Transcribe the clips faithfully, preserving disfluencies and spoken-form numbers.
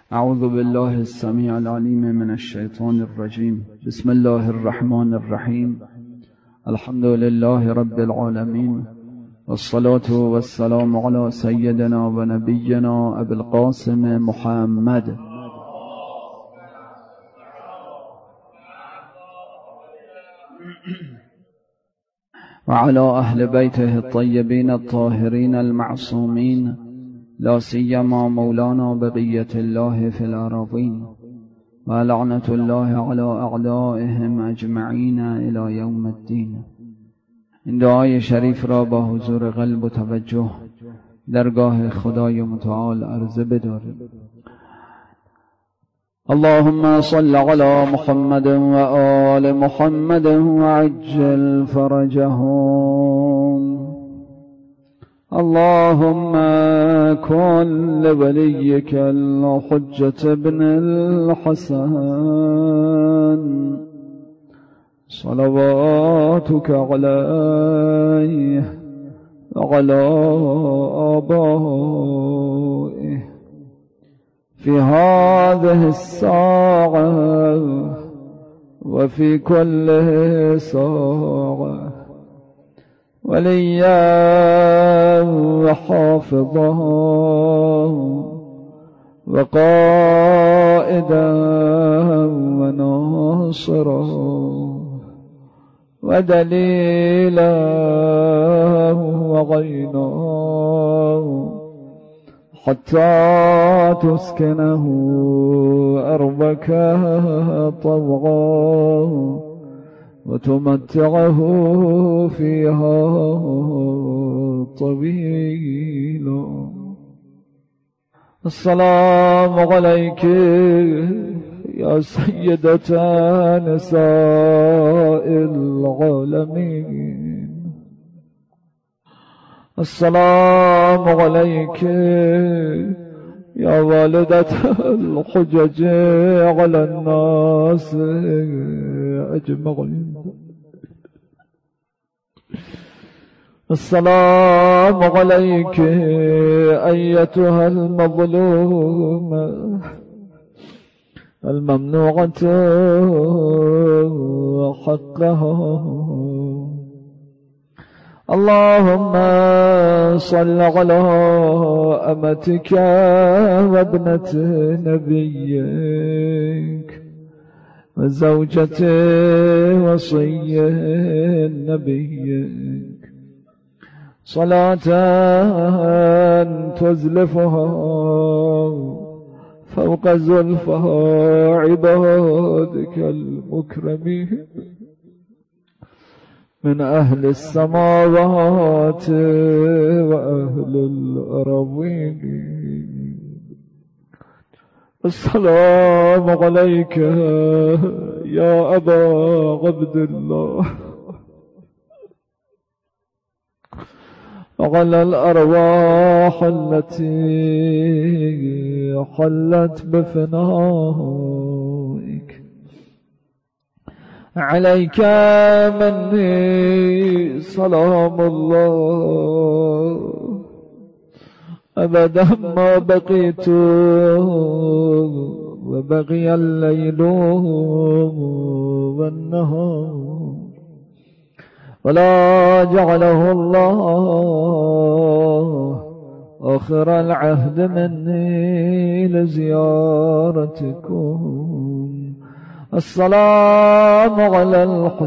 أعوذ بالله السميع العليم من الشيطان الرجيم. بسم الله الرحمن الرحيم. الحمد لله رب العالمين، والصلاة والسلام على سيدنا ونبينا أبي القاسم محمد وعلى أهل بيته الطيبين الطاهرين المعصومين، لا سيما مولانا بقية الله في الأراضين، ولعنة الله على أعدائهم أجمعين إلى يوم الدين. این دعای شریف را با حضور قلب و توجه درگاه خدای متعال عرضه بداریم. اللهم صل على محمد وآل محمد وعجل فرجهم. اللهم كن لوليك الحجة بن الحسن صلواتك عليه وعلى آبائه في هذه الساعة وفي كل ساعة، وليا وحافظا وقائدا وناصرا ودليلا وعينا، حتى تسكنه أرضك طوعا وتمتعه فيها طويلا. السلام عليك يا سيدة نساء العالمين. السلام عليك يا والدة الحجج على الناس أجمعين. السلام عليك أيتها المظلومة الممنوعة حقها. اللهم صل على أمتك وابنة نبيك وزوجة وصي نبيك صلاة تزلفها فوق زلفها عبادك المكرمين من أهل السماوات وأهل الأراضين. السلام عليك يا أبا عبد الله وعلى الأرواح التي حلت بفنائك. عليك مني سلام الله أبدا ما بقيت وبقي الليل والنهار، ولا جعله الله آخر العهد مني لزيارتكم. السلام على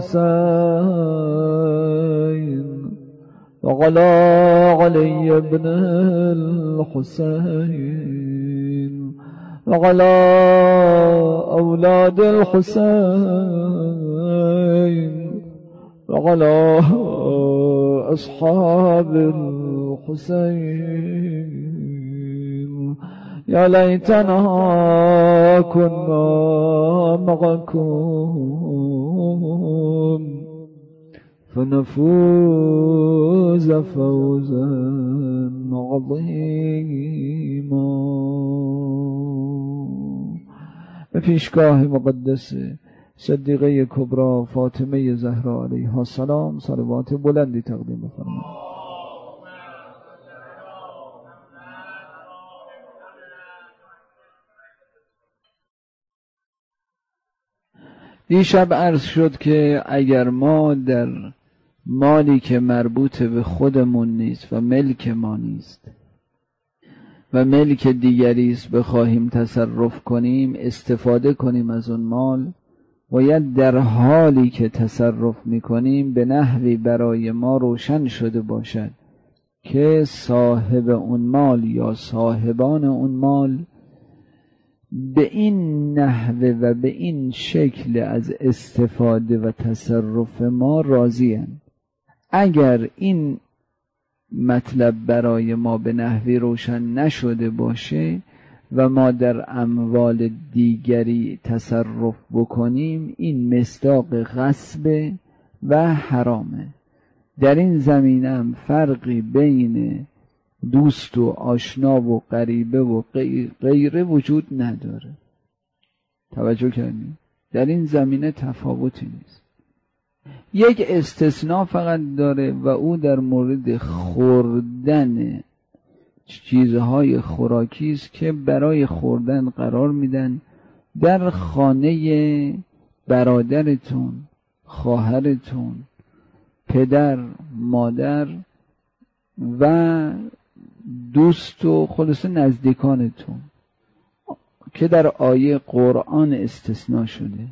الحسين وعلى علي بن الحسين وعلى أولاد الحسين وعلى أصحاب الحسين. يا ليتنا كنا معكم فنفوز فوزا عظيما. پیشگاه مقدس صدیقه کبرا فاطمه زهرا علیها السلام صلوات بلندی تقدیم بفرمایید. دیشب عرض شد که اگر ما در مالی که مربوط به خودمون نیست و ملک ما نیست و ملک دیگری است بخواهیم تصرف کنیم، استفاده کنیم از اون مال، باید در حالی که تصرف میکنیم به نحوی برای ما روشن شده باشد که صاحب اون مال یا صاحبان اون مال به این نحوه و به این شکل از استفاده و تصرف ما راضی اند. اگر این مطلب برای ما به نحوی روشن نشده باشه و ما در اموال دیگری تصرف بکنیم، این مصداق غصب و حرامه. در این زمینه هم فرقی بین دوست و آشنا و غریبه و غیره وجود نداره. توجه کردید؟ در این زمینه تفاوتی نیست. یک استثناء فقط داره و او در مورد خوردن چیزهای خوراکی است که برای خوردن قرار میدن در خانه برادرتون، خواهرتون، پدر، مادر و دوست و خلاصه نزدیکانتون که در آیه قرآن استثناء شده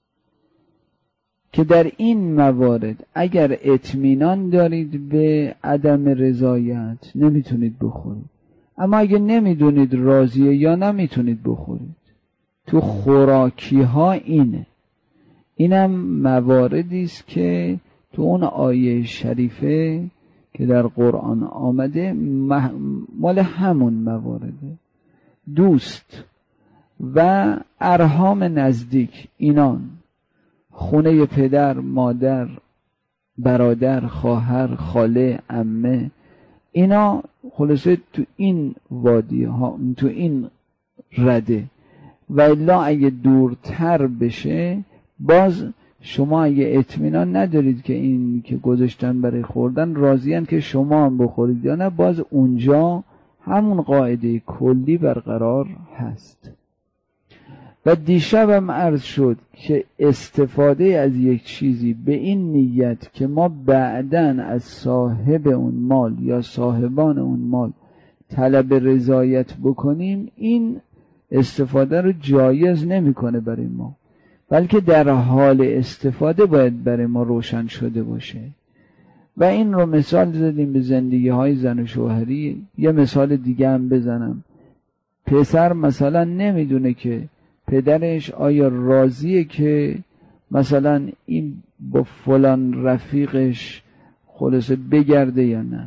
که در این موارد اگر اطمینان دارید به عدم رضایت نمیتونید بخورید، اما اگه نمیدونید راضیه یا نمیتونید بخورید. تو خوراکی ها اینه. اینم مواردی است که تو اون آیه شریفه که در قرآن آمده مال همون موارده. دوست و ارحام نزدیک، اینان خونه پدر، مادر، برادر، خواهر، خاله، عمه، اینا خلاصه تو این وادی ها، تو این رده. و الا اگه دورتر بشه باز شما اگه اطمینان ندارید که این که گذاشتن برای خوردن راضیان که شما هم بخورید یا نه، باز اونجا همون قاعده کلی برقرار هست. و دیشبم عرض شد که استفاده از یک چیزی به این نیت که ما بعداً از صاحب اون مال یا صاحبان اون مال طلب رضایت بکنیم، این استفاده رو جایز نمیکنه برای ما، بلکه در حال استفاده باید برای ما روشن شده باشه. و این رو مثال زدیم به زندگی های زن و شوهری. یه مثال دیگه هم بزنم. پسر مثلا نمیدونه که پدرش آیا راضیه که مثلا این با فلان رفیقش خلاصه بگرده یا نه.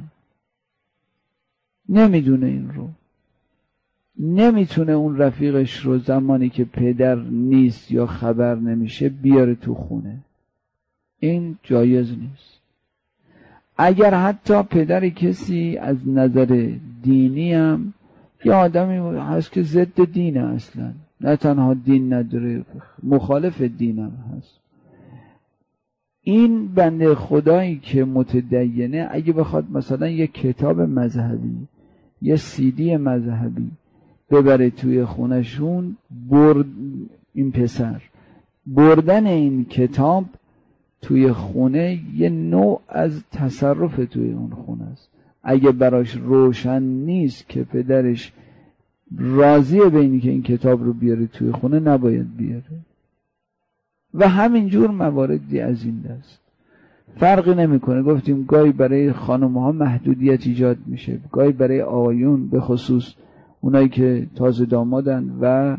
نمیدونه این رو. نمیتونه اون رفیقش رو زمانی که پدر نیست یا خبر نمیشه بیاره تو خونه. این جایز نیست. اگر حتی پدر کسی از نظر دینی هم یه آدمی هست که ضد دینه، اصلا نه تنها دین نداره، مخالف دینم هست، این بنده خدایی که متدینه اگه بخواد مثلا یه کتاب مذهبی، یه سیدی مذهبی ببره توی خونشون، برد این پسر بردن این کتاب توی خونه یه نوع از تصرف توی اون خونه است. اگه براش روشن نیست که پدرش راضیه به اینی که این کتاب رو بیاره توی خونه، نباید بیاره. و همینجور مواردی از این دست فرقی نمیکنه. گفتیم گاهی برای خانم ها محدودیت ایجاد میشه، گاهی برای آقایون، به خصوص اونایی که تازه دامادن و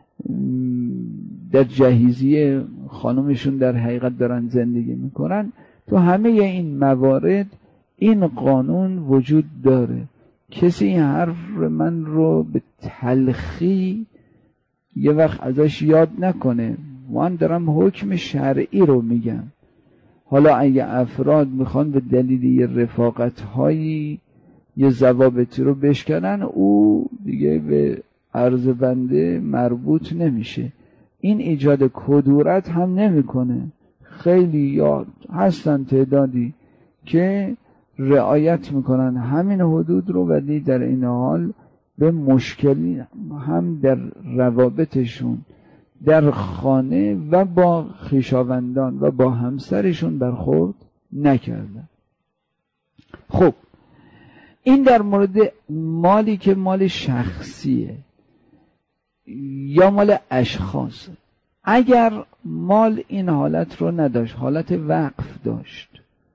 در جهیزی خانمشون در حقیقت دارن زندگی میکنن. تو همه این موارد این قانون وجود داره. کسی این حرف من رو به تلخی یه وقت ازش یاد نکنه. من دارم حکم شرعی رو میگم. حالا اگه افراد میخوان به دلیل یه رفاقت هایی یه ضوابطی رو بشکنن، او دیگه به عرض بنده مربوط نمیشه. این ایجاد کدورت هم نمیکنه. خیلی یاد هستن تعدادی که رعایت میکنن همین حدود رو، ولی در این حال به مشکلی هم در روابطشون در خانه و با خویشاوندان و با همسرشون برخورد نکردن. خب این در مورد مالی که مال شخصیه یا مال اشخاص. اگر مال این حالت رو نداشت، حالت وقف داشت،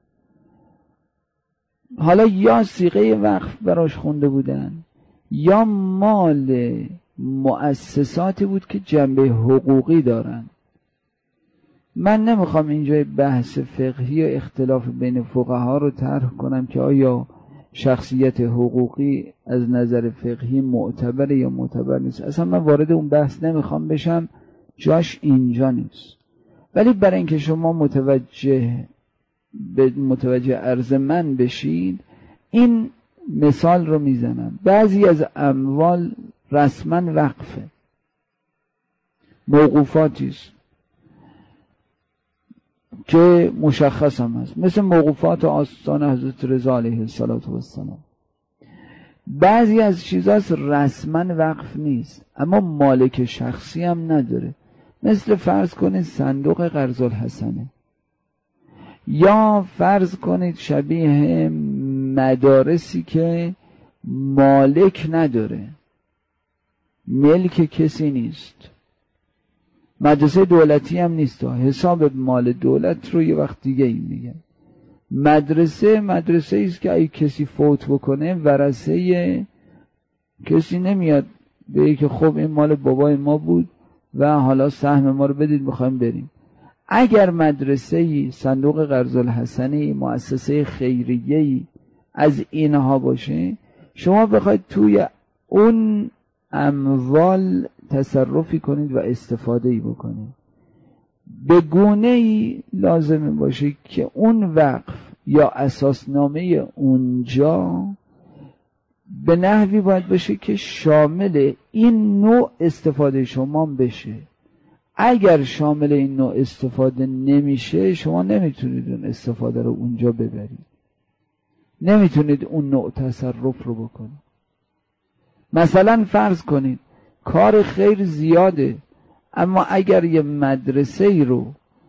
حالا یا صیغه وقف براش خونده بودن یا مال مؤسساتی بود که جنبه حقوقی دارن. من نمیخوام اینجا بحث فقهی و اختلاف بین فقها رو طرح کنم که آیا شخصیت حقوقی از نظر فقهی معتبر یا معتبر نیست. اصلا من وارد اون بحث نمیخوام بشم، جاش اینجا نیست. ولی برای اینکه شما متوجه به متوجه عرض من بشید، این مثال رو میزنم. بعضی از اموال رسما وقفه، موقوفاتی است که مشخص هم هست، مثل موقوفات آستان حضرت رضا علیه السلام. بعضی از چیزاست رسما وقف نیست اما مالک شخصی هم نداره، مثل فرض کنید صندوق قرض الحسنه، یا فرض کنید شبیه مدارسی که مالک نداره، ملک کسی نیست. مدرسه دولتی هم نیست، حساب مال دولت رو یه وقت دیگه این میگن. مدرسه مدرسه ایست که اگه کسی فوت بکنه ورثه کسی نمیاد بگه که خب این مال بابای ما بود و حالا سهم ما رو بدید میخوایم بریم. اگر مدرسه صندوق قرض الحسنه مؤسسه خیریه از اینها باشه، شما بخواید توی اون اموال تصرفی کنید و استفاده ای بکنید، به گونه ای لازمه باشه که اون وقف یا اساسنامه اونجا به نحوی باید باشه که شامل این نوع استفاده شما بشه. اگر شامل این نوع استفاده نمیشه، شما نمیتونید اون استفاده رو اونجا ببرید، نمیتونید اون نوع تصرف رو بکنید. مثلا فرض کنید کار خیر زیاده، اما اگر یه مدرسه ای رو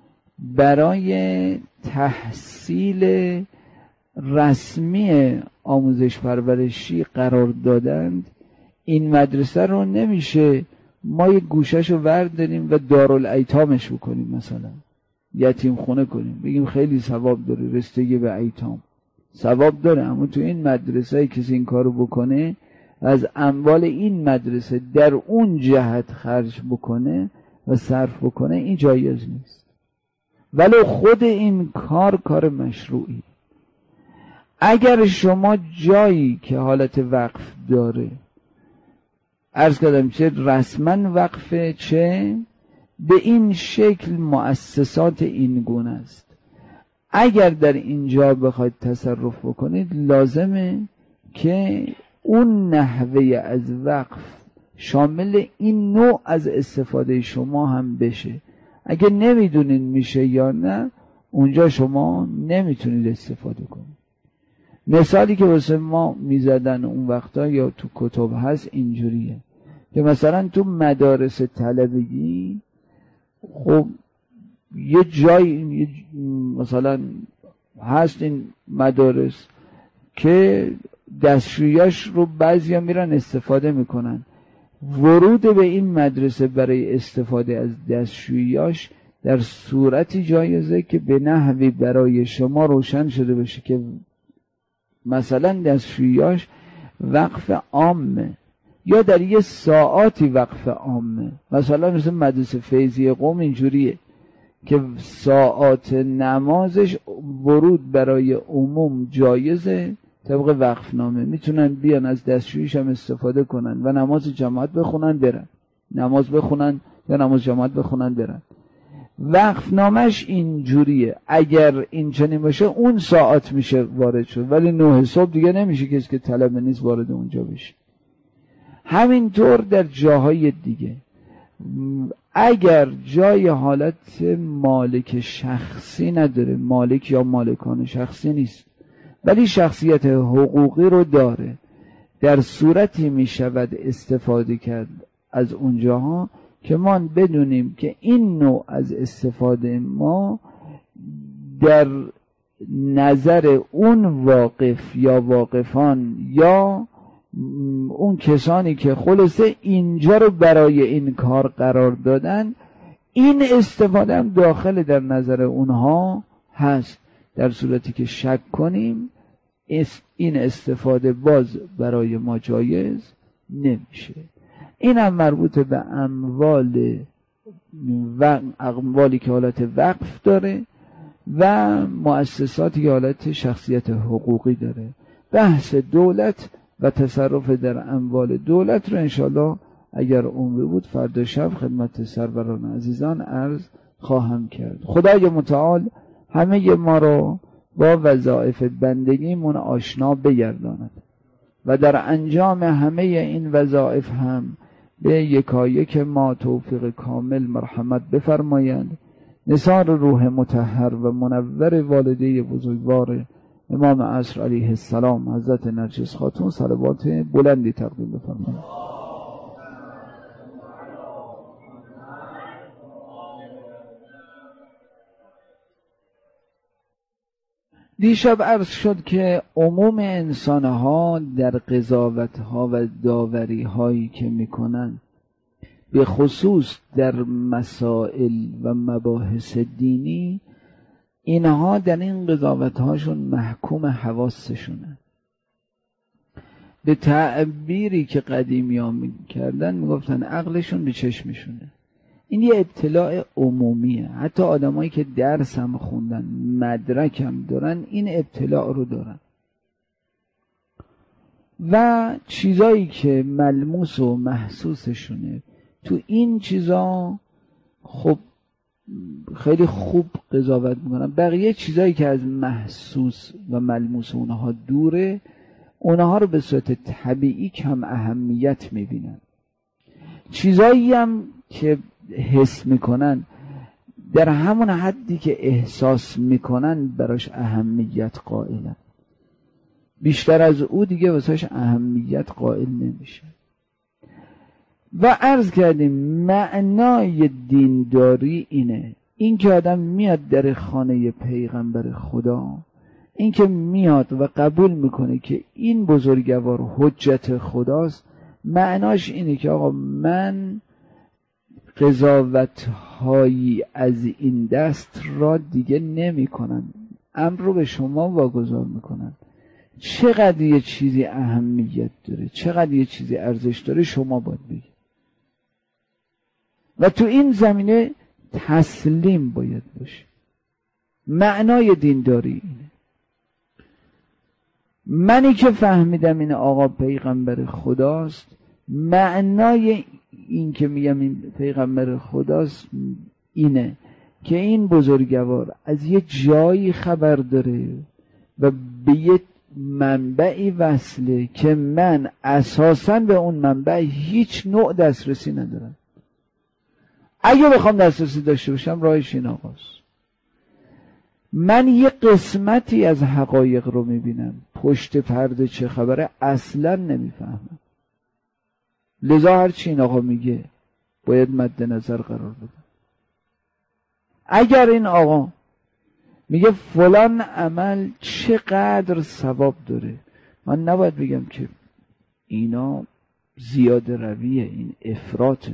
برای تحصیل رسمی آموزش پرورشی قرار دادند، این مدرسه رو نمیشه ما یه گوشش رو ورداریم و دارالایتامش بکنیم، مثلا یتیم خونه کنیم، بگیم خیلی ثواب داره رسیدگی به ایتام، ثواب داره، اما تو این مدرسه کسی این کارو بکنه از اموال این مدرسه در اون جهت خرج بکنه و صرف بکنه، این جایز نیست. ولی خود این کار کار مشروعی. اگر شما جایی که حالت وقف داره، عرض کردم چه رسما وقفه چه به این شکل مؤسسات این گونه است، اگر در اینجا بخواید تصرف بکنید لازمه که اون نحوه از وقف شامل این نوع از استفاده شما هم بشه. اگه نمیدونین میشه یا نه، اونجا شما نمیتونید استفاده کنید. مثالی که واسه ما میزدن اون وقتا یا تو کتب هست اینجوریه که مثلا تو مدارس طلبگی خب یه جای مثلا هست این مدارس که دستشویاش رو بعضی ها میرن استفاده میکنن. ورود به این مدرسه برای استفاده از دستشویاش در صورتی جایزه که به نحوی برای شما روشن شده باشه که مثلا دستشویاش وقف عامه یا در یه ساعاتی وقف عامه. مثلا مثل مدرسه فیضی قوم اینجوریه که ساعات نمازش ورود برای عموم جایزه طبق وقفنامه، میتونن بیان از دستشویش هم استفاده کنن و نماز جماعت بخونن برن، نماز بخونن یا نماز جماعت بخونن برن. وقفنامهش اینجوریه، اگر این چنین باشه اون ساعت میشه وارد شد، ولی نه صبح دیگه نمیشه کسی که طلبه نیست وارد اونجا بشه. همینطور در جاهای دیگه اگر جای حالت مالک شخصی نداره، مالک یا مالکان شخصی نیست ولی شخصیت حقوقی رو داره، در صورتی می شود استفاده کرد از اونجاها که ما بدونیم که این نوع از استفاده ما در نظر اون واقف یا واقفان یا اون کسانی که خلاصه اینجا رو برای این کار قرار دادن، این استفاده هم داخل در نظر اونها هست. در صورتی که شک کنیم این استفاده باز برای ما جایز نمیشه. این هم مربوط به اموال و اموالی که حالت وقف داره و مؤسساتی که حالت شخصیت حقوقی داره. بحث دولت و تصرف در اموال دولت رو انشالله اگر عمری بود فردا شب خدمت سروران عزیزان عرض خواهم کرد. خدای متعال همه ما رو با وظایف بندگیمون آشنا بگرداند و در انجام همه این وظایف هم به یکایک ما توفیق کامل مرحمت بفرمایند. نثار روح مطهر و منور والده بزرگوار امام عصر علیه السلام حضرت نرجس خاتون صلوات بلندی تقدیم بفرمایند. دیشب عرض شد که عموم انسانها در قضاوتها و داوریهایی که میکنن به خصوص در مسائل و مباحث دینی، اینها در این قضاوتهاشون محکوم حواسشونه. به تعبیری که قدیمی ها میکردن میگفتن عقلشون به چشمشونه. این یه ابتلاع عمومیه. حتی آدمایی که درس هم خوندن مدرک هم دارن این ابتلاع رو دارن و چیزایی که ملموس و محسوسشونه تو این چیزا خب خیلی خوب قضاوت میکنن. بقیه چیزایی که از محسوس و ملموس اونها دوره، اونها رو به صورت طبیعی کم اهمیت میبینن. چیزایی هم که حس میکنن در همون حدی که احساس میکنن براش اهمیت قائلن. بیشتر از او دیگه واسهش اهمیت قائل نمیشه. و عرض کردیم معنای دینداری اینه، این که آدم میاد در خانه پیغمبر خدا، این که میاد و قبول میکنه که این بزرگوار حجت خداست، معناش اینه که آقا من قضاوت‌هایی از این دست را دیگه نمی کنن، امر رو به شما واگذار میکنن. چقدر یه چیزی اهمیت داره، چقدر یه چیزی ارزش داره، شما باید بگید. و تو این زمینه تسلیم باید باشه. معنای دینداری اینه. منی که فهمیدم این آقا پیغمبر خداست، معنای این که میگم این پیغمبر خداست اینه که این بزرگوار از یه جایی خبر داره و به یه منبعی وصله که من اساساً به اون منبع هیچ نوع دسترسی ندارم. اگه بخوام دسترسی داشته باشم راهش این آقاست. من یه قسمتی از حقایق رو میبینم، پشت پرده چه خبره اصلاً نمیفهمم. لذا هر چی این آقا میگه باید مد نظر قرار بده. اگر این آقا میگه فلان عمل چقدر ثواب داره، من نباید بگم که اینا زیاده رویه، این افراطه.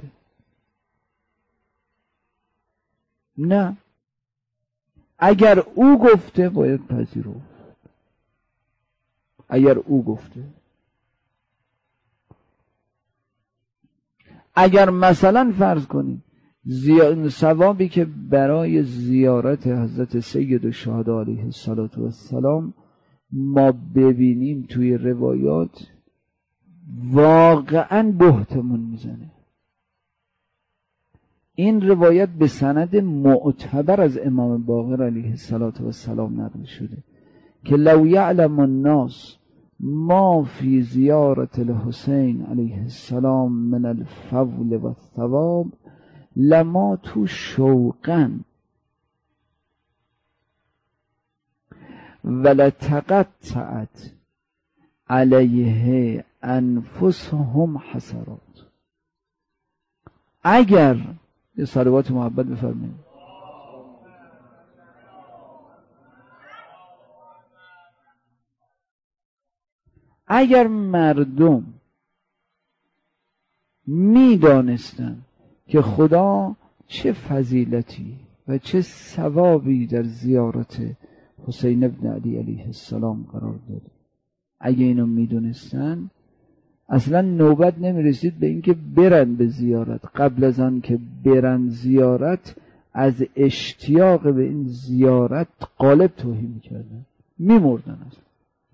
نه، اگر او گفته باید پذیرفت. اگر او گفته، اگر مثلا فرض کنیم زی... ثوابی که برای زیارت حضرت سید الشهدا علیه السلام ما ببینیم توی روایات، واقعا بهتمون میزنه. این روایت به سند معتبر از امام باقر علیه السلام نقل شده که لو یعلم الناس ما فی زیارت الحسین علیه السلام من الفضل و الثواب لما تو شوقا ولتقطعت علیه انفسهم حسرات. اگر یه صلوات محبت بفرمایید، اگر مردم میدانستن که خدا چه فضیلتی و چه ثوابی در زیارت حسین ابن علی علیه السلام قرار داده، اگه اینو میدونستن اصلا نوبت نمیرسید به اینکه برن به زیارت. قبل از آن که برن زیارت از اشتیاق به این زیارت غالب توهی میکردن، میمردن. اصلا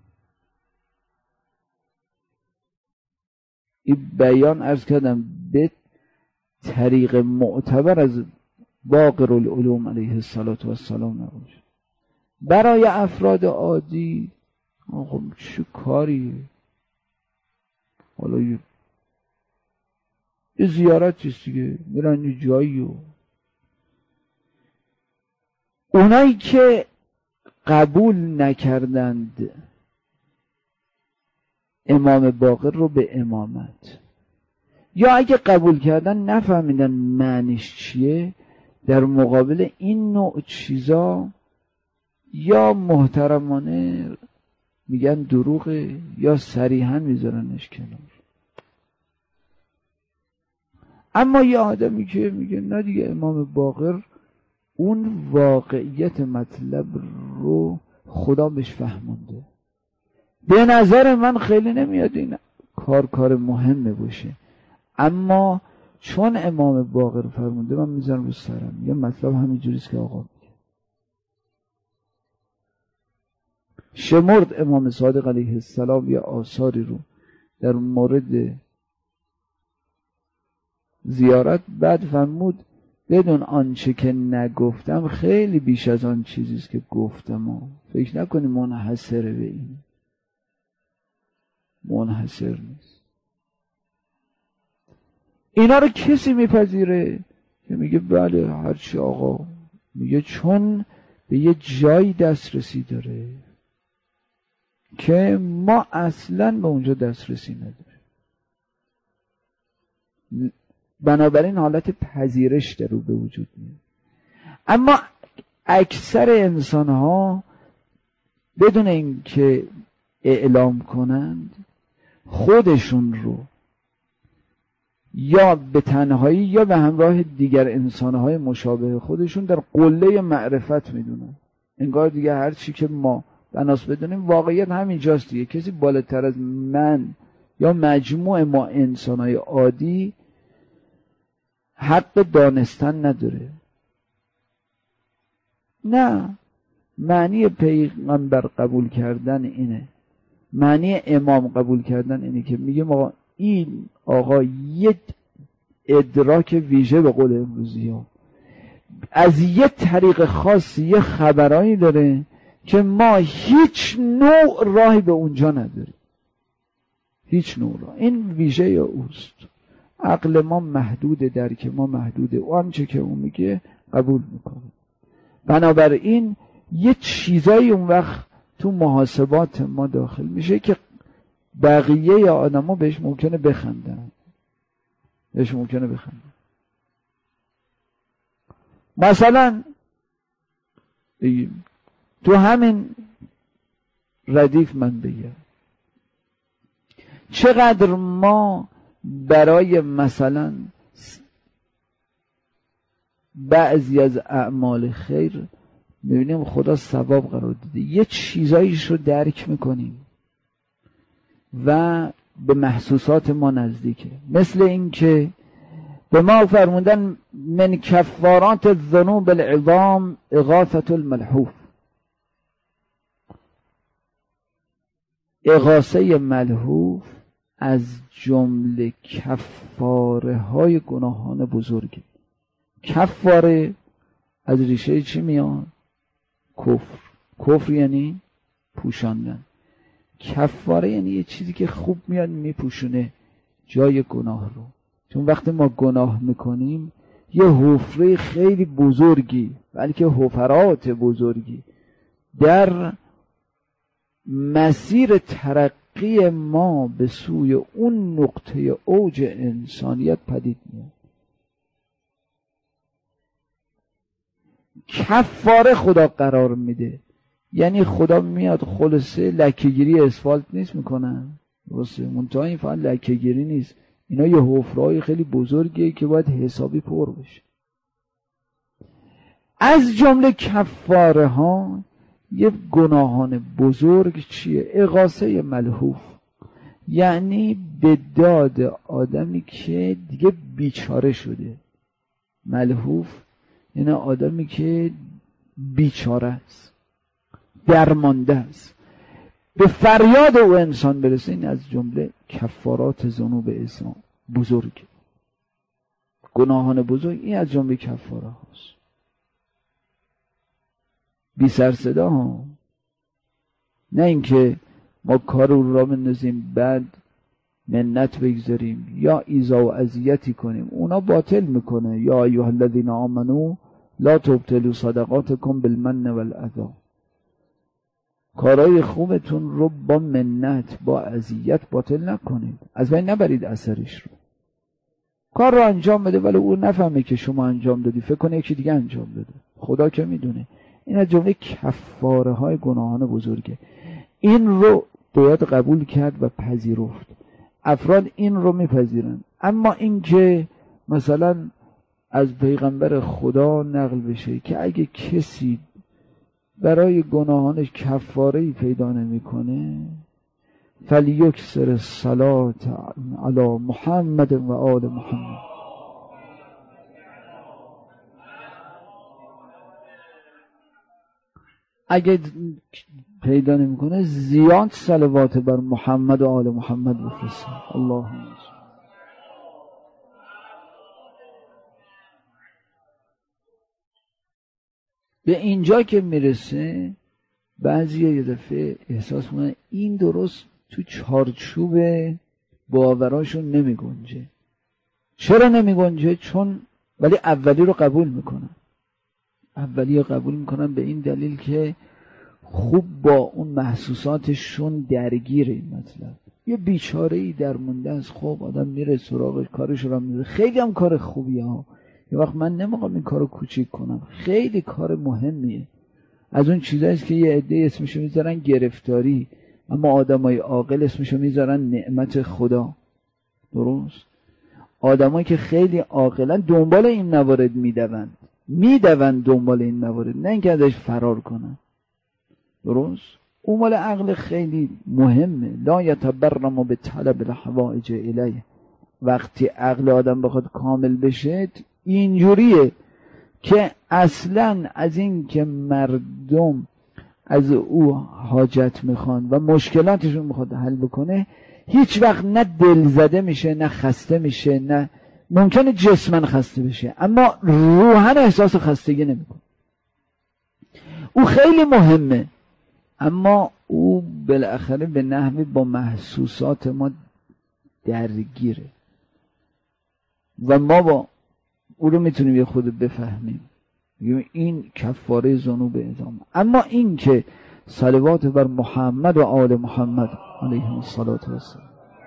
این بیان عرض کردم به طریق معتبر از باقر العلوم علیه السلام نباشه. برای افراد عادی خب چه کاریه؟ حالا یه زیارت چیست دیگه، میرن یه جایی. و اونایی که قبول نکردند امام باقر رو به امامت، یا اگه قبول کردن نفهمیدن معنیش چیه، در مقابل این نوع چیزا یا محترمانه میگن دروغه یا صریحا میذارنش کنار. اما یه آدمی که میگه نه دیگه امام باقر اون واقعیت مطلب رو خدا بهش فهمونده، به نظر من خیلی نمیاد این کار کار مهمه باشه، اما چون امام باقر فرمونده من میذارم رو سرم. یه مطلب همینجوریست که آقا میگه. شمرد امام صادق علیه السلام یا آثاری رو در مورد زیارت، بعد فرمود بدون آنچه که نگفتم خیلی بیش از آن چیزیست که گفتم. و فکر نکنی منحصره به این، منحصر نیست. اینا رو کسی میپذیره که میگه بله هرچی آقا میگه، چون به یه جایی دسترسی داره که ما اصلا به اونجا دسترسی نداره. بنابراین حالت پذیرش در رو به وجود میاد. اما اکثر انسان ها بدون اینکه اعلام کنند خودشون رو یا به تنهایی یا به همراه دیگر انسانهای مشابه خودشون در قله معرفت میدونن. انگار دیگه هر چی که ما بناس بدونیم واقعیت همینجاست دیگه. کسی بالاتر از من یا مجموع ما انسانهای عادی حق دانستن نداره. نه، معنی پیغمبر قبول کردن اینه، معنی امام قبول کردن اینه که میگه آقا این آقا یک ادراک ویژه به قول امروزی ها از یه طریق خاصی یه خبرایی داره که ما هیچ نوع راهی به اونجا نداریم، هیچ نوع راه. این ویژه یا اوست. عقل ما محدوده، درک ما محدوده، و آنچه که اون میگه قبول میکنه. بنابراین یه چیزایی اون وقت تو محاسبات ما داخل میشه که بقیه آدم ها بهش ممکنه بخندن بهش ممکنه بخندن مثلا تو همین ردیف من بگم چقدر ما برای مثلا بعضی از اعمال خیر میبینیم خدا ثواب قرار داده، یه چیزایش رو درک میکنیم و به محسوسات ما نزدیکه. مثل این که به ما فرمودن من کفارات الذنوب العظام اغاثة الملحوف، اغاثه ملحوف از جمله کفاره های گناهان بزرگه. کفاره از ریشه چی میاد؟ کفر. کفر یعنی پوشاندن. کفاره یعنی یه چیزی که خوب میاد میپوشونه جای گناه رو. چون وقتی ما گناه میکنیم یه حفره خیلی بزرگی، بلکه حفرات بزرگی در مسیر ترقی ما به سوی اون نقطه اوج انسانیت پدید میاد. کفاره خدا قرار میده. یعنی خدا میاد خلاصه لکه‌گیری اسفالت نیست میکنن، درسته؟ منتها این فقط لکه‌گیری نیست، اینا یه حفره‌های خیلی بزرگیه که باید حسابی پر بشه. از جمله کفاره ها یه گناهان بزرگ چیه؟ اغاثه ملهوف، یعنی به داد آدمی که دیگه بیچاره شده. ملهوف یعنی آدمی که بیچاره است، درمانده است، به فریاد او انسان برسه. این از جمله کفارات ذنوب اسلام بزرگ، گناهان بزرگ، این از جمله کفاره هاست. بی سر صدا ها، نه اینکه ما کار او را بندازیم بعد منت بگذاریم یا ایذا و اذیتی کنیم، اونا باطل میکنه. یا ایها الذین آمنو لا تبطلوا صدقاتکم بالمن والاذی. کارهای خوبتون رو با منت، با اذیت باطل نکنید، از بین نبرید اثرش رو. کار رو انجام بده ولی او نفهمه که شما انجام دادی، فکر کنه یکی دیگه انجام داده، خدا که میدونه. این از جمله کفاره های گناهان بزرگه. این رو باید قبول کرد و پذیرفت. افراد این رو میپذیرن. اما این که مثلا از پیغمبر خدا نقل بشه که اگه کسی برای گناهانش کفاره‌ای پیدا نمیکنه، فلیکثر الصلاة علی محمد و آل محمد، اگه پیدا نمیکنه زیاد صلوات بر محمد و آل محمد بفرسته. اللهم به اینجا که میرسه بعضی یه دفعه احساس میکنن این درست تو چارچوب باوراشون نمی گنجه. چرا نمی گنجه؟ چون ولی اولی رو قبول میکنن. اولی رو قبول میکنن به این دلیل که خوب با اون محسوساتشون درگیره. این مطلب یه بیچاره‌ای در مونده است، خب آدم میره سراغش، کارش رو میره، خیلی هم کار خوبیه ها. یه وقت من نمیخوام این کارو کوچیک کنم، خیلی کار مهمیه. از اون چیزاییست که یه عده اسمشو میذارن گرفتاری، اما آدمای عاقل اسمشو میذارن نعمت خدا. درست؟ آدمایی که خیلی عاقلن دنبال این موارد میدوند میدوند دنبال این موارد، نه اینکه ازش فرار کنن. درست؟ اون مال عقل خیلی مهمه. لا یتبرم به طلب الحوائج الیه. وقتی عقل آدم بخواد کامل بشه اینجوریه که اصلا از این که مردم از او حاجت میخوان و مشکلاتشون میخواد حل بکنه هیچ وقت نه دل زده میشه، نه خسته میشه، نه ممکنه جسماً خسته بشه اما روحاً احساس خستگی نمیکنه. او خیلی مهمه اما او بالاخره به نحوی با محسوسات ما درگیره و ما با او رو میتونیم یه خود بفهمیم. این کفاره ذنوب اعظام. اما این که صلوات بر محمد و آل محمد علیهم الصلاة والسلام،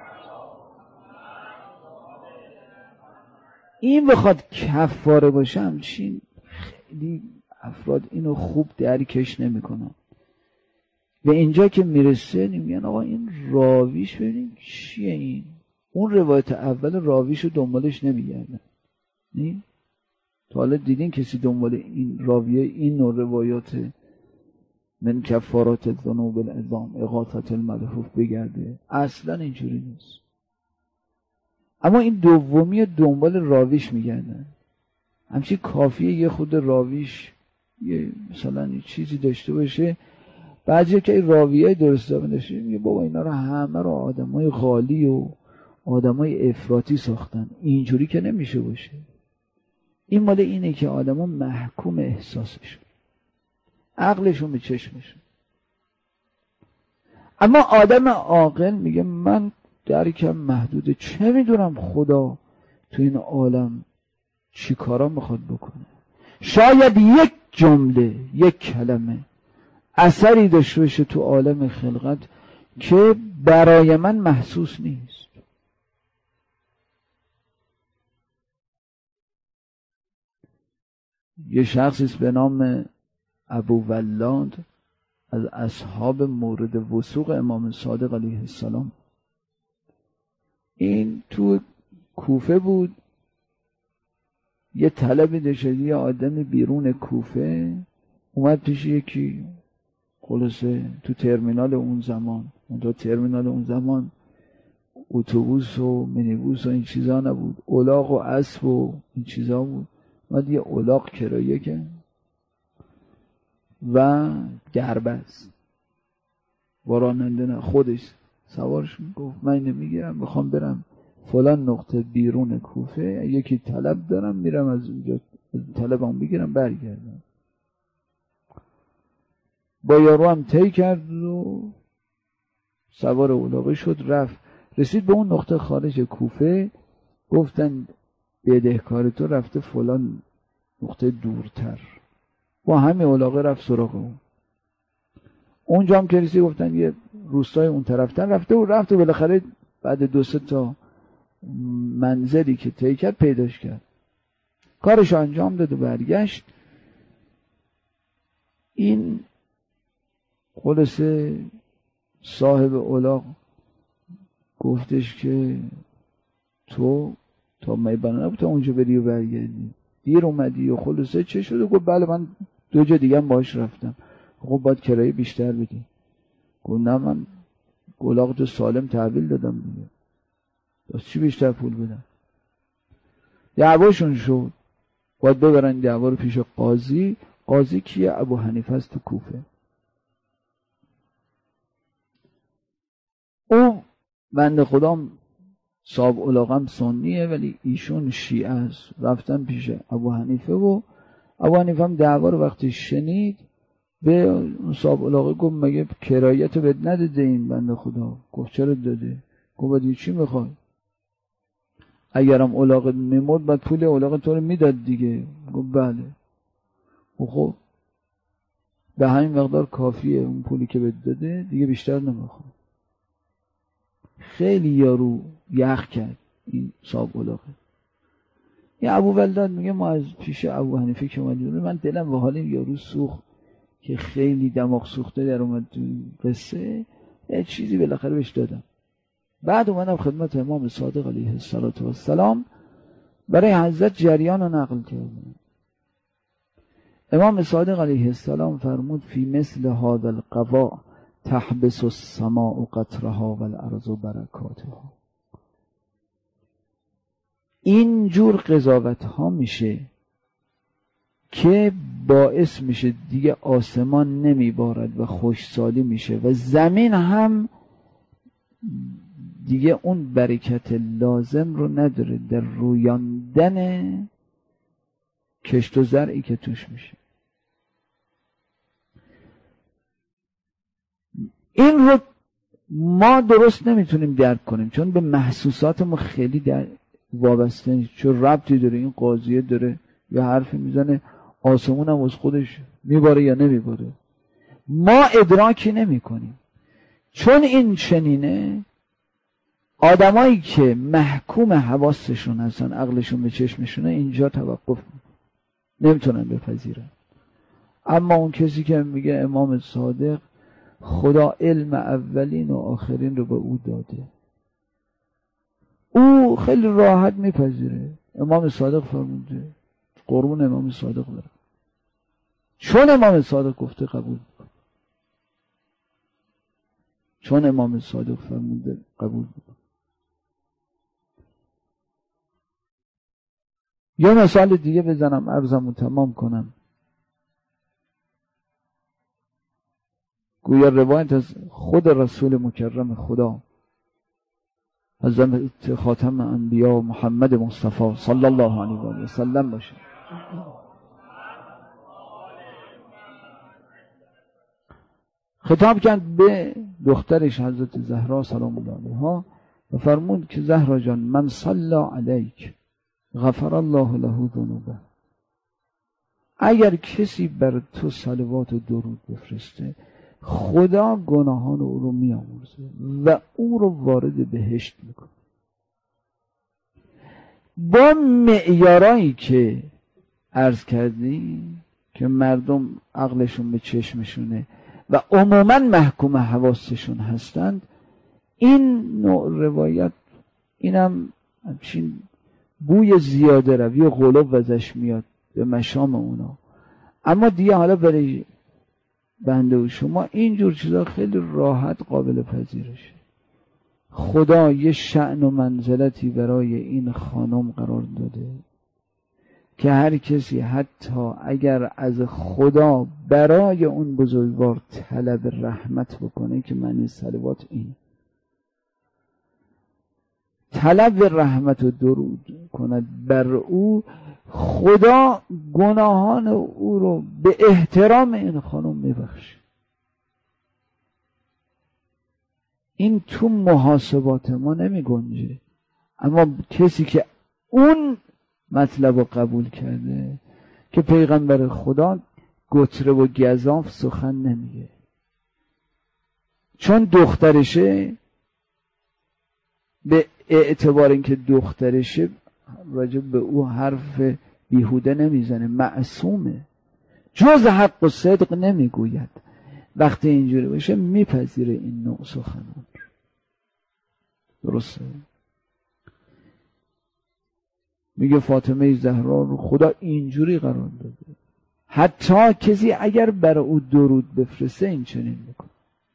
این بخواد کفاره باشه، همچین خیلی افراد اینو خوب درکش نمیکنن. به اینجا که میرسه میگن آقا این راویش ببینیم چیه این. اون روایت اول راویشو دنبالش نمیگردن. نه؟ تا حالا دیدین کسی دنبال این راویه این نوع روایات من کفارات الذنوب العظام اغاثة الملهوف بگرده؟ اصلا اینجوری نیست. اما این دومی دنبال راویش میگردن. همچنین کافیه یه خود راویش یه مثلا یه چیزی داشته باشه، بعضی که راویه درست داشته میگه بابا اینا رو همه رو آدمای غالی و آدمای افراطی ساختن، اینجوری که نمیشه باشه. این مال اینه که آدما محکوم احساسشون، عقلشون به چشمشون. اما آدم عاقل میگه من درکم محدوده، چه میدونم خدا تو این عالم چی کارا میخواد بکنه. شاید یک جمله، یک کلمه اثری داشته باشه تو عالم خلقت که برای من محسوس نیست. یه شخصی به نام ابو ولاد از اصحاب مورد وثوق امام صادق علیه السلام. این تو کوفه بود، یه طلبی داشته، یه آدم بیرون کوفه اومد پیش یکی، خلاصه تو ترمینال اون زمان، اون تو ترمینال اون زمان اتوبوس و مینیبوس و این چیزا نبود، الاغ و اسب و این چیزا بود. اومد یه الاغ کرایه کرد و گربز با راننده نه خودش سوارش میگفت من نمیگیرم، میخوام برم فلان نقطه بیرون کوفه، یکی طلب دارم میرم از اونجا طلبم بگیرم برگردم. با یارو هم طی کرد و سوار الاغ شد، رفت رسید به اون نقطه خارج کوفه. گفتن بدهکار تو رفته فلان نقطه دورتر. با همین الاغ رفت سراغ اون. اونجا هم که رسید گفتن یه روستای اون طرفتن رفته و رفت و بالاخره بعد دو سه تا منزلی که طی کرد پیداش کرد، کارش انجام داد و برگشت. این خلاصه صاحب الاغ گفتش که تو تا میبانه نبود تا اونجا بری و برگردی، دیر اومدی و خلاصه چه شده؟ گفت بله من دو جا دیگه هم باهاش رفتم. خب باید کرایه بیشتر بدی. گفت نه من الاغ تو سالم تحویل دادم دیگه، بس چی بیشتر پول بدم؟ دعواشون شد، باید ببرن دعوا رو پیش قاضی. قاضی کیه؟ ابو حنیفه است تو کوفه. او بنده خدا صاحب الاغم سنیه ولی ایشون شیعه است. رفتن پیش ابو حنیفه و ابو حنیفه هم دعوا رو وقتی شنید به اون صاحب الاغ گفت مگه کرایت بهت نداده این بنده خدا؟ گفت چرا داده؟ گفت دیگه چی میخوای؟ اگرم الاغ میمرد بعد پول الاغ تو رو میداد دیگه. گفت بله. خب به همین مقدار کافیه اون پولی که بهت داده، دیگه بیشتر نمیخوام. خیلی یارو یخ کرد این صاحب الاغ. این ابو ولاد میگه ما از پیش ابو حنیفه که اومدیم من دلم به حال این یارو سوخت که خیلی دماغ سوخته در اومد تو قصه، یه چیزی بالاخره بهش دادم. بعد اومدم خدمت امام صادق علیه السلام برای حضرت جریان رو نقل کردم. امام صادق علیه السلام فرمود فی مثل هذا القضاء تحبس السماء قطرها والارض برکاتها. این جور قضاوت ها میشه که باعث میشه دیگه آسمان نمیبارد و خوشسالی میشه و زمین هم دیگه اون برکت لازم رو نداره در رویاندن کشت و زرعی که توش میشه. این رو ما درست نمیتونیم درک کنیم چون به محسوسات ما خیلی در وابسته نیست. چون ربطی داره این قاضیه داره یا حرفی میزنه آسمون هم از خودش میباره یا نمیباره، ما ادراکی نمی کنیم. چون این چنینه آدمایی که محکوم حواسشون هستن، عقلشون به چشمشونه، اینجا توقف نمیتونن بپذیرن. اما اون کسی که میگه امام صادق خدا علم اولین و آخرین رو به او داده، او خیلی راحت میپذیره. امام صادق فرموده، قربون امام صادق برم، چون امام صادق گفته قبول کن، چون امام صادق فرموده قبول کن. یه مثال دیگه بزنم عرضمو تمام کنم. گویا روایت از خود رسول مکرم خدا حضرت خاتم انبیا محمد مصطفی صلی الله علیه و سلم باشه. خطاب کرد به دخترش حضرت زهرا سلام الله علیها و فرمود که زهرا جان من صلی علیک غفر الله له ذنوبه. اگر کسی بر تو صلوات و درود بفرسته خدا گناهان او رو میامرزه و او رو وارد بهشت میکنه. با معیارایی که عرض کردیم که مردم عقلشون به چشمشونه و عموما محکوم حواسشون هستند، این نوع روایت اینم همچین بوی زیاده روی و غلوب وزش میاد به مشام اونا. اما دیگه حالا برای بنده و شما اینجور چیزا خیلی راحت قابل پذیرشه. خدا یه شأن و منزلتی برای این خانم قرار داده که هر کسی حتی اگر از خدا برای اون بزرگوار طلب رحمت بکنه، که معنی صلوات این طلب رحمت و درود کند بر او، خدا گناهان او رو به احترام این خانم میبخشه. این تو محاسبات ما نمی گنجه، اما کسی که اون مطلب رو قبول کرده که پیغمبر خدا گتره و گزاف سخن نمیگه، چون دخترشه به اعتبار اینکه دخترشه راجع به او حرف بیهوده نمیزنه، معصومه، جز حق و صدق نمیگوید. وقتی اینجوری باشه میپذیره این نوع سخنان. درسته؟ میگه فاطمه زهرا رو خدا اینجوری قرار داده، حتی کسی اگر برای او درود بفرسته این چنین میکنه.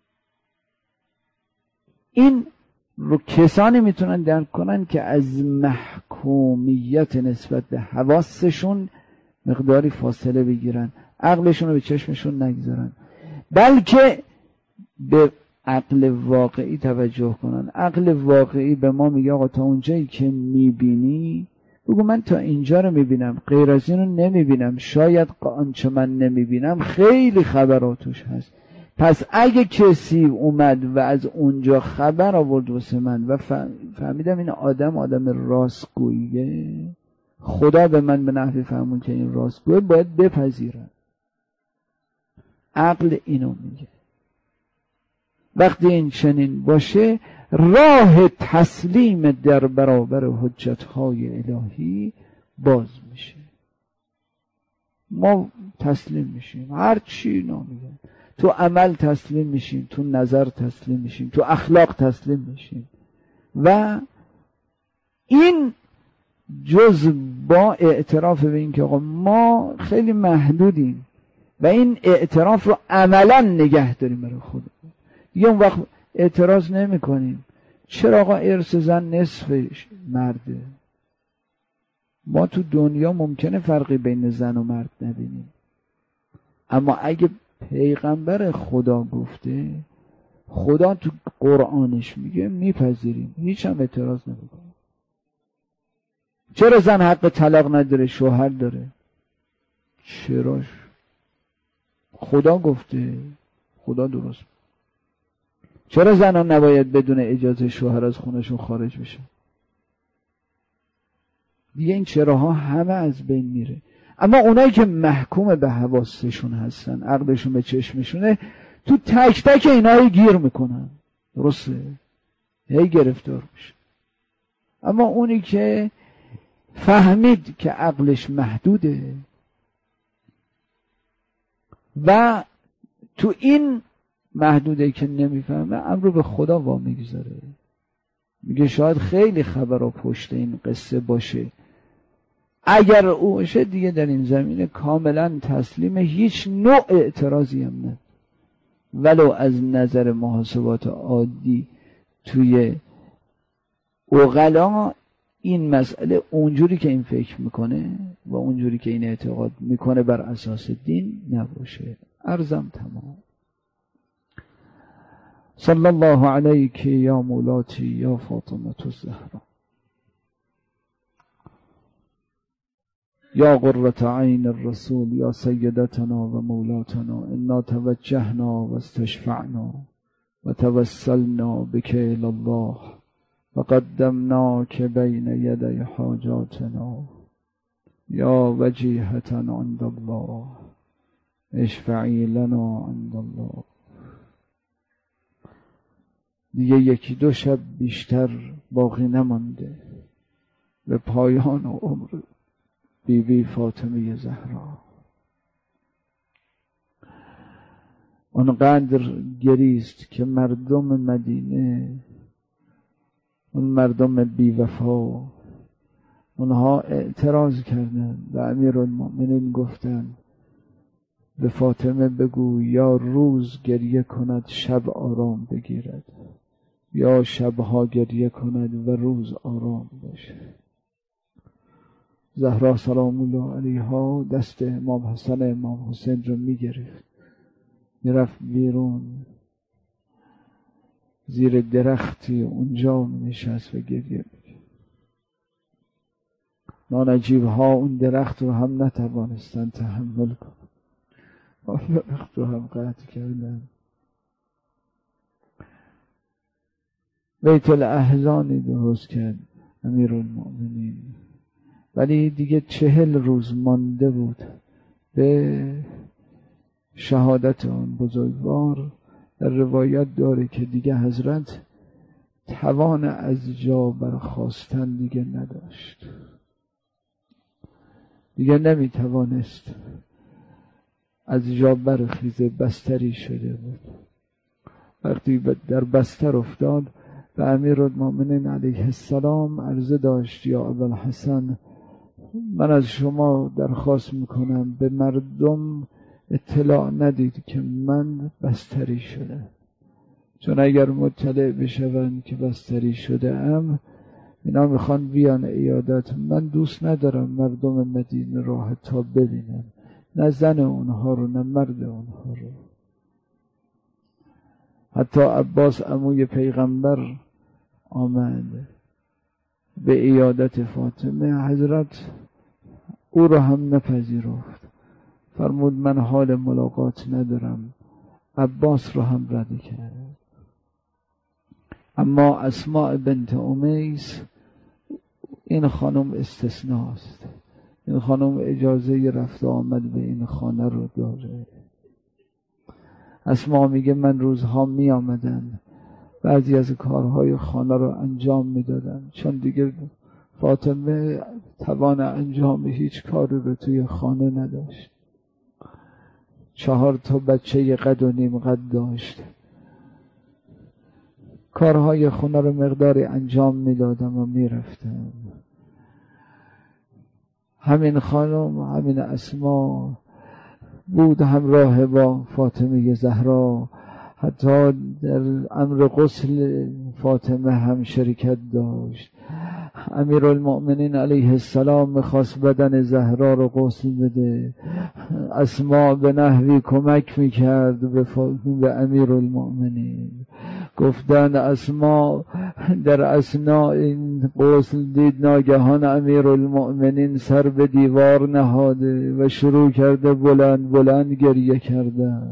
این رو کسانی میتونن درک کنن که از محکومیت نسبت به حواسشون مقداری فاصله بگیرن، عقلشون رو به چشمشون نگذارن، بلکه به عقل واقعی توجه کنن. عقل واقعی به ما میگه آقا تا اونجایی که میبینی بگو من تا اینجا رو میبینم، غیر از این رو نمیبینم، شاید آنچه من نمیبینم خیلی خبراتش هست. پس اگه کسی اومد و از اونجا خبر آورد واسه من و فهمیدم این آدم آدم راستگوییه، خدا به من به نحوی فهمون که این راستگویه، باید بپذیرم. عقل اینو میگه. وقتی این چنین باشه راه تسلیم در برابر حجتهای الهی باز میشه، ما تسلیم میشیم، هر چی نامیدن تو عمل تسلیم میشیم، تو نظر تسلیم میشیم، تو اخلاق تسلیم میشیم. و این جز با اعتراف به این که آقا ما خیلی محدودیم و این اعتراف رو عملا نگه داریم برای خودمون. یه اون وقت اعتراض نمی کنیم چرا آقا ارث زن نصفش مرده. ما تو دنیا ممکنه فرقی بین زن و مرد نبینیم، اما اگه پیغمبر خدا گفته، خدا تو قرآنش میگه، میپذیریم، هیچ هم اعتراض نمیکنیم. چرا زن حق طلاق نداره، شوهر داره؟ چراش؟ خدا گفته، خدا درست. چرا زنان نباید بدون اجازه شوهر از خونشون خارج بشن؟ دیگه این چراها همه از بین میره. اما اونایی که محکوم به حواسشون هستن، عقلشون به چشمشونه، تو تک تک اینایی گیر میکنن. درسته؟ هی گرفتار میشه. اما اونی که فهمید که عقلش محدوده و تو این محدوده که نمیفهمه، امر رو به خدا وا میگذاره. میگه شاید خیلی خبرها پشت این قصه باشه، اگر او باشه دیگه در این زمینه کاملا تسلیم، هیچ نوع اعتراضی هم نه، ولو از نظر محاسبات عادی توی عقلا این مسئله اونجوری که این فکر میکنه و اونجوری که این اعتقاد میکنه بر اساس دین نباشه. عرضم تمام. صلی الله علیک یا مولاتی یا فاطمه الزهرا یا قرة عین الرسول یا سیدتنا و مولاتنا، انا توجهنا و استشفعنا و توسلنا بک الی الله و قدمناک بین یدی حاجاتنا یا وجیهة عند الله اشفعی لنا عند الله. دیگه یکی دو شب بیشتر باقی نمانده به پایان عمر بی بی فاطمه زهرا. اونقدر گریست که مردم مدینه، اون مردم بی وفا، اونها اعتراض کردن و امیرالمؤمنین گفتن به فاطمه بگو یا روز گریه کند شب آرام بگیرد، یا شبها گریه کند و روز آرام باشه. زهرا سلام الله علیها دست امام حسن امام حسین رو میگرفت، میرفت بیرون زیر درختی، اونجا نشست و گریه میکرد. نانجیب ها اون درخت رو هم نتوانستن تحمل کنن، اون درخت رو هم قطع کردن. بیت الاحزانی درست کرد امیرالمؤمنین، ولی دیگه چهل روز مانده بود به شهادت آن بزرگوار. در روایت داره که دیگه حضرت توان از جا برخاستن دیگه نداشت، دیگه نمیتوانست از جا برخیزه، بستری شده بود. وقتی در بستر افتاد به امیرالمؤمنین علیه السلام عرضه داشت یا ابوالحسن، من از شما درخواست میکنم به مردم اطلاع ندید که من بستری شده، چون اگر مطلع بشوند که بستری شده ام اینا میخوان بیان عیادت. من دوست ندارم مردم مدینه رو حتی ببینم، نه زن اونها رو نه مرد اونها رو. حتی عباس عموی پیغمبر آمد به عیادت فاطمه، حضرت او رو هم نپذیرفت، فرمود من حال ملاقات ندارم. عباس رو هم رد کرد. اما اسماء بنت امیس این خانم استثناست، این خانم اجازه رفت و آمد به این خانه رو داره. اسماء میگه من روزها می آمدن بعضی از کارهای خانه رو انجام میدادم، چون دیگه فاطمه توان انجام هیچ کاری رو توی خانه نداشت. چهار تا بچه قد و نیم قد داشت، کارهای خونه رو مقداری انجام میدادم و میرفتم. همین خانم، همین اسما بود همراه با فاطمه زهرا، حتی در امر غسل فاطمه هم شرکت داشت. امیرالمؤمنین علیه السلام میخواست بدن زهرا رو غسل بده، اسما به نحوی کمک میکرد به, به امیرالمؤمنین. گفتن اسما در اثناء این غسل دید ناگهان امیرالمؤمنین سر به دیوار نهاده و شروع کرده بلند بلند گریه کردن.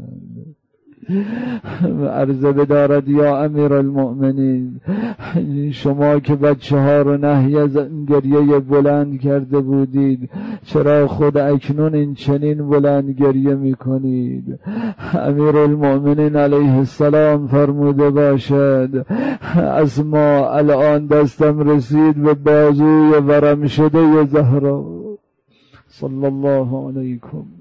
عرضه بدارد یا امیرالمؤمنین، شما که بچه ها رو نهی از گریه بلند کرده بودید، چرا خود اکنون این چنین بلند گریه می کنید؟ امیرالمؤمنین علیه السلام فرموده باشد اسما الان دستم رسید به بازوی ورم شده زهرا صلی الله علیکم.